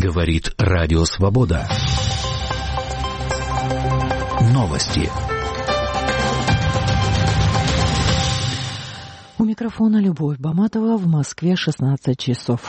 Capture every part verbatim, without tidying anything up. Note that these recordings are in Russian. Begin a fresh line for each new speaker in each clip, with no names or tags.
Говорит Радио Свобода. Новости.
У микрофона Любовь Баматова. В Москве шестнадцать часов.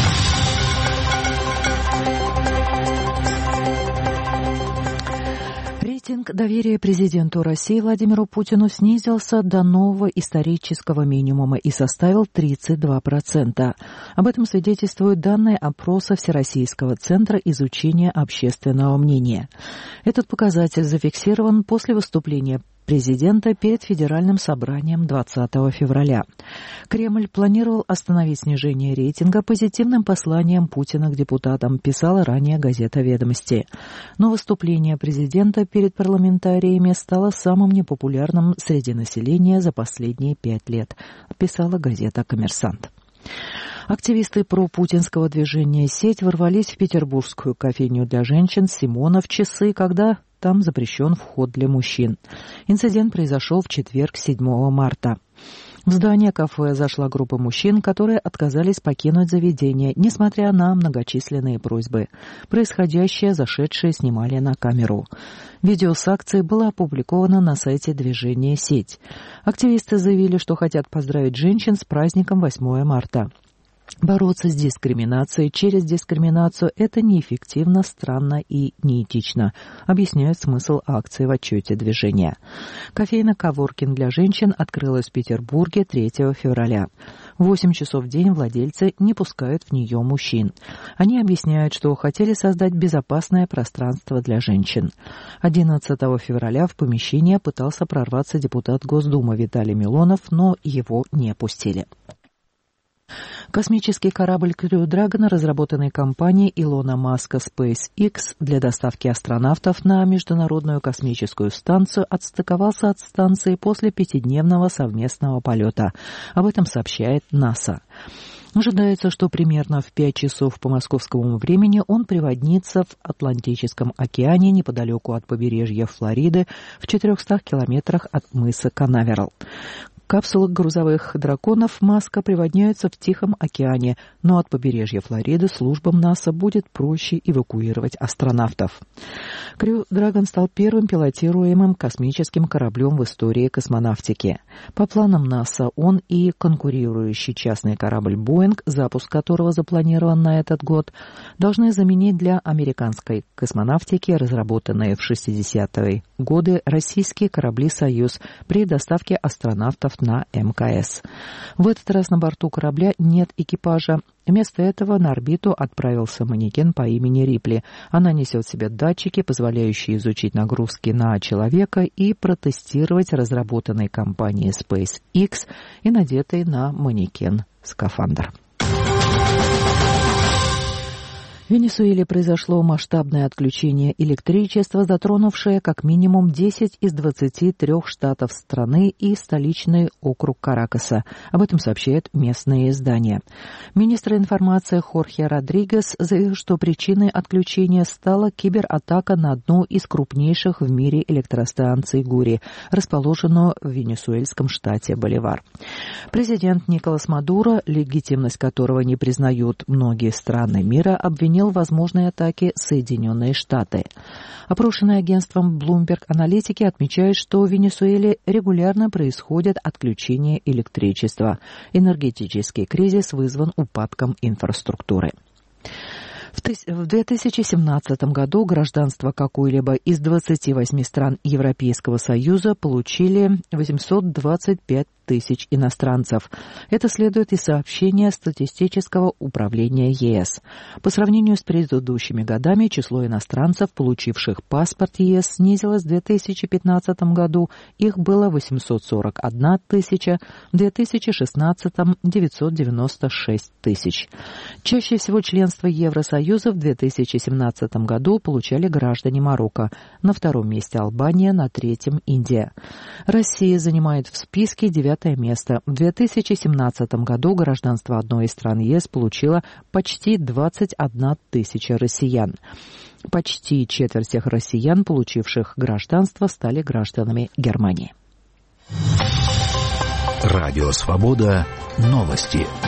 Рейтинг доверия президенту России Владимиру Путину снизился до нового исторического минимума и составил тридцать два процента. Об этом свидетельствуют данные опроса Всероссийского центра изучения общественного мнения. Этот показатель зафиксирован после выступления президента перед Федеральным собранием двадцатого февраля. Кремль планировал остановить снижение рейтинга позитивным посланием Путина к депутатам, писала ранее газета «Ведомости». Но выступление президента перед парламентариями стало самым непопулярным среди населения за последние пять лет, писала газета «Коммерсант». Активисты пропутинского движения «Сеть» ворвались в петербургскую кофейню для женщин «Симона» в часы, когда там запрещен вход для мужчин. Инцидент произошел в четверг, седьмого марта. В здание кафе зашла группа мужчин, которые отказались покинуть заведение, несмотря на многочисленные просьбы. Происходящее зашедшие снимали на камеру. Видео с акции было опубликовано на сайте движения «Сеть». Активисты заявили, что хотят поздравить женщин с праздником восьмого марта. Бороться с дискриминацией через дискриминацию – это неэффективно, странно и неэтично, объясняет смысл акции в отчете движения. Кофейня «Коворкин» для женщин открылась в Петербурге третьего февраля. В восемь часов в день владельцы не пускают в нее мужчин. Они объясняют, что хотели создать безопасное пространство для женщин. одиннадцатого февраля в помещение пытался прорваться депутат Госдумы Виталий Милонов, но его не пустили. Космический корабль Crew Dragon, разработанный компанией Илона Маска SpaceX для доставки астронавтов на Международную космическую станцию, отстыковался от станции после пятидневного совместного полета. Об этом сообщает НАСА. Ожидается, что примерно в пять часов по московскому времени он приводнится в Атлантическом океане неподалеку от побережья Флориды в четырехстах километрах от мыса Канаверал. Капсулы грузовых драконов Маска приводняются в Тихом океане, но от побережья Флориды службам НАСА будет проще эвакуировать астронавтов. Crew Dragon стал первым пилотируемым космическим кораблем в истории космонавтики. По планам НАСА он и конкурирующий частный корабль Boeing, запуск которого запланирован на этот год, должны заменить для американской космонавтики разработанные в шестидесятые годы российские корабли «Союз» при доставке астронавтов на МКС. В этот раз на борту корабля нет экипажа. Вместо этого на орбиту отправился манекен по имени Рипли. Она несет в себе датчики, позволяющие изучить нагрузки на человека и протестировать разработанный компанией SpaceX и надетый на манекен скафандр. В Венесуэле произошло масштабное отключение электричества, затронувшее как минимум десять из двадцати трёх штатов страны и столичный округ Каракаса. Об этом сообщают местные издания. Министр информации Хорхе Родригес заявил, что причиной отключения стала кибератака на одну из крупнейших в мире электростанций Гури, расположенную в венесуэльском штате Боливар. Президент Николас Мадуро, легитимность которого не признают многие страны мира, обвинил в возможной атаке Соединенные Штаты. Опрошенные агентством Bloomberg аналитики отмечают, что в Венесуэле регулярно происходят отключения электричества. Энергетический кризис вызван упадком инфраструктуры. В две тысячи семнадцатом году гражданство какой-либо из двадцати восьми стран Европейского Союза получили восемьсот двадцать пять тысяч иностранцев. Это следует из сообщения статистического управления ЕС. По сравнению с предыдущими годами число иностранцев, получивших паспорт ЕС, снизилось в две тысячи пятнадцатом году. Их было восемьсот сорок одна тысяча, в две тысячи шестнадцатом – девятьсот девяносто шесть тысяч. Чаще всего членство Евросоюза в две тысячи семнадцатом году получали граждане Марокко. На втором месте Албания, на третьем – Индия. Россия занимает в списке девятое место. В две тысячи семнадцатом году гражданство одной из стран ЕС получило почти двадцать одна тысяча россиян. Почти четверть всех россиян, получивших гражданство, стали гражданами Германии.
Радио «Свобода». Новости.